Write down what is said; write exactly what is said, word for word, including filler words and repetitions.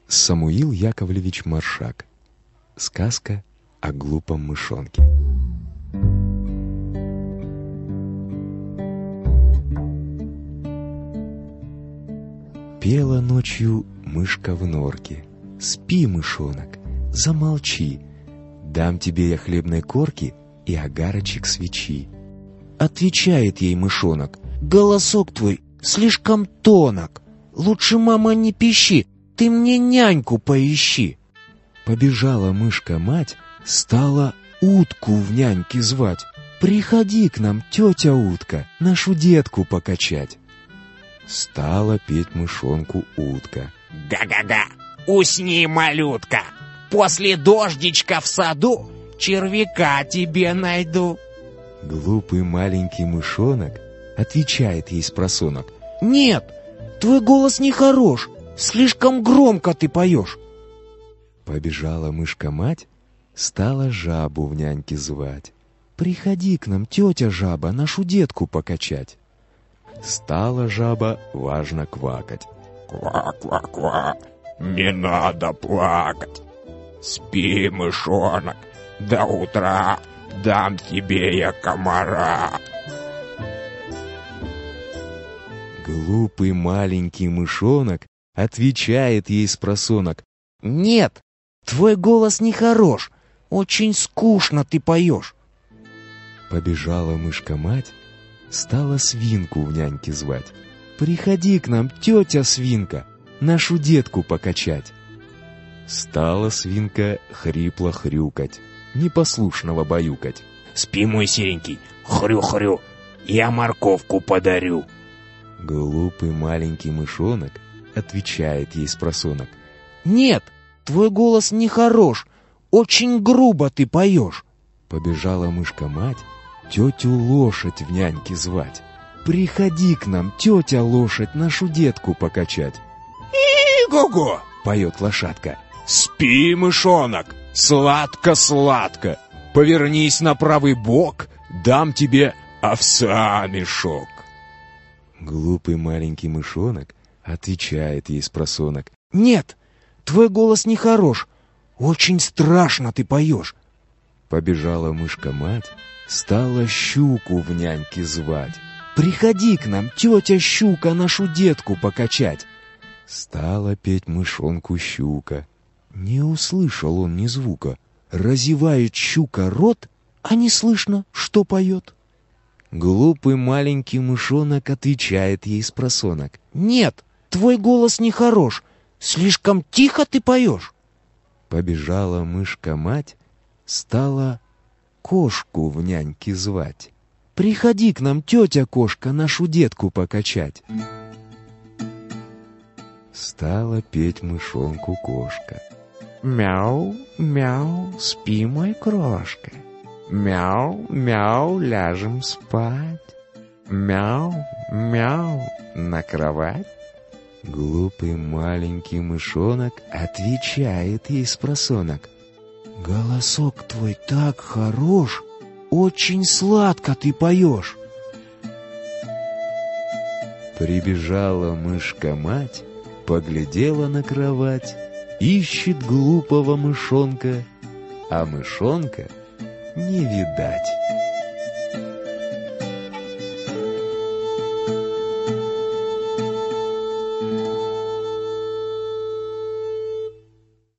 Самуил Яковлевич Маршак. Сказка о глупом мышонке. Пела ночью мышка в норке. Спи, мышонок, замолчи. Дам тебе я хлебной корки и огарочек свечи. Отвечает ей мышонок: голосок твой слишком тонок. Лучше, мама, не пищи, ты мне няньку поищи. Побежала мышка-мать, стала утку в няньки звать. Приходи к нам, тетя утка, нашу детку покачать. Стала петь мышонку утка. Га-га-га, усни, малютка, после дождичка в саду червяка тебе найду. Глупый маленький мышонок отвечает ей спросонок: нет, твой голос нехорош, слишком громко ты поешь. Побежала мышка-мать, стала жабу в няньки звать. Приходи к нам, тетя жаба, нашу детку покачать. Стала жаба важно квакать. Ква-ква-ква, не надо плакать. Спи, мышонок, до утра дам тебе я комара. Глупый маленький мышонок отвечает ей спросонок: нет, твой голос нехорош, очень скучно ты поешь. Побежала мышка-мать, стала свинку в няньки звать. Приходи к нам, тетя свинка, нашу детку покачать. Стала свинка хрипло хрюкать, непослушного баюкать. Спи, мой серенький, хрю-хрю, я морковку подарю. Глупый маленький мышонок отвечает ей спросонок: нет, твой голос нехорош, очень грубо ты поешь. Побежала мышка-мать тетю лошадь в няньки звать. Приходи к нам, тетя лошадь, нашу детку покачать. И-го-го, поет лошадка. Спи, мышонок, сладко-сладко, повернись на правый бок, дам тебе овса мешок. Глупый маленький мышонок отвечает ей спросонок: нет, твой голос нехорош, очень страшно ты поешь. Побежала мышка-мать, стала щуку в няньки звать. Приходи к нам, тетя щука, нашу детку покачать. Стала петь мышонку щука. Не услышал он ни звука. Разевает щука рот, а не слышно, что поет. Глупый маленький мышонок отвечает ей спросонок: нет, твой голос нехорош, слишком тихо ты поешь. Побежала мышка-мать, стала кошку в няньки звать. Приходи к нам, тетя кошка, нашу детку покачать. Стала петь мышонку кошка. Мяу, мяу, спи, мой крошка. Мяу, мяу, ляжем спать. Мяу, мяу, на кровать. Глупый маленький мышонок отвечает ей спросонок: голосок твой так хорош, очень сладко ты поешь. Прибежала мышка-мать, поглядела на кровать, ищет глупого мышонка, а мышонка не видать.